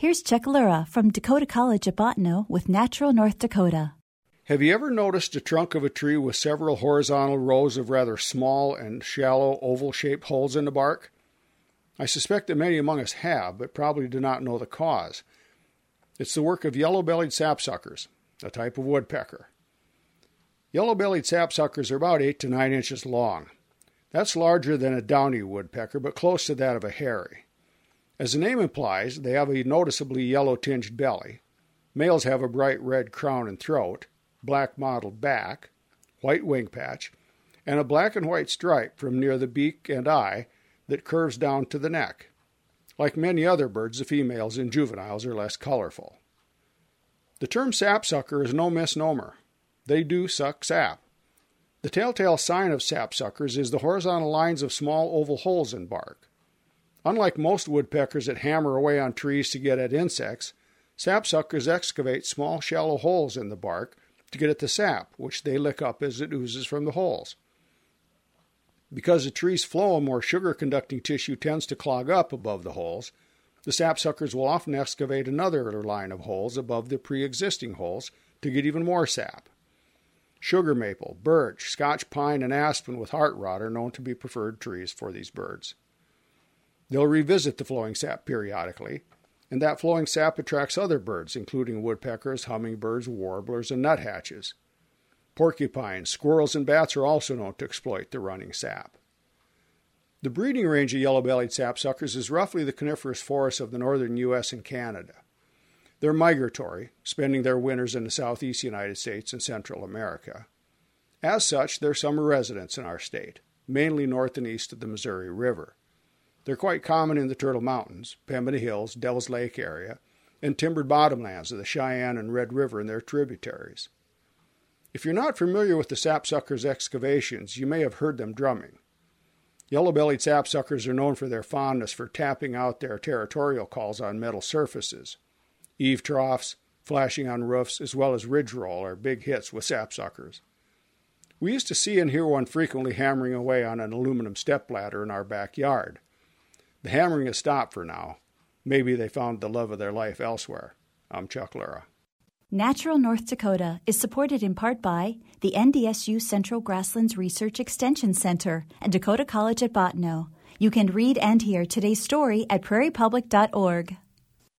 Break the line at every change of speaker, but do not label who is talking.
Here's Chuck Lura from Dakota College at Bottineau with Natural North Dakota.
Have you ever noticed a trunk of a tree with several horizontal rows of rather small and shallow oval-shaped holes in the bark? I suspect that many among us have, but probably do not know the cause. It's the work of yellow-bellied sapsuckers, a type of woodpecker. Yellow-bellied sapsuckers are about 8 to 9 inches long. That's larger than a downy woodpecker, but close to that of a hairy. As the name implies, they have a noticeably yellow-tinged belly. Males have a bright red crown and throat, black mottled back, white wing patch, and a black and white stripe from near the beak and eye that curves down to the neck. Like many other birds, the females and juveniles are less colorful. The term sapsucker is no misnomer. They do suck sap. The telltale sign of sapsuckers is the horizontal lines of small oval holes in bark. Unlike most woodpeckers that hammer away on trees to get at insects, sapsuckers excavate small shallow holes in the bark to get at the sap, which they lick up as it oozes from the holes. Because the tree's phloem or sugar-conducting tissue tends to clog up above the holes, the sapsuckers will often excavate another line of holes above the pre-existing holes to get even more sap. Sugar maple, birch, Scotch pine, and aspen with heart rot are known to be preferred trees for these birds. They'll revisit the flowing sap periodically, and that flowing sap attracts other birds, including woodpeckers, hummingbirds, warblers, and nuthatches. Porcupines, squirrels, and bats are also known to exploit the running sap. The breeding range of yellow-bellied sapsuckers is roughly the coniferous forests of the northern U.S. and Canada. They're migratory, spending their winters in the southeast United States and Central America. As such, they're summer residents in our state, mainly north and east of the Missouri River. They're quite common in the Turtle Mountains, Pembina Hills, Devil's Lake area, and timbered bottomlands of the Cheyenne and Red River and their tributaries. If you're not familiar with the sapsuckers' excavations, you may have heard them drumming. Yellow-bellied sapsuckers are known for their fondness for tapping out their territorial calls on metal surfaces. Eave troughs, flashing on roofs, as well as ridge roll are big hits with sapsuckers. We used to see and hear one frequently hammering away on an aluminum stepladder in our backyard. The hammering has stopped for now. Maybe they found the love of their life elsewhere. I'm Chuck Lura.
Natural North Dakota is supported in part by the NDSU Central Grasslands Research Extension Center and Dakota College at Bottineau. You can read and hear today's story at prairiepublic.org.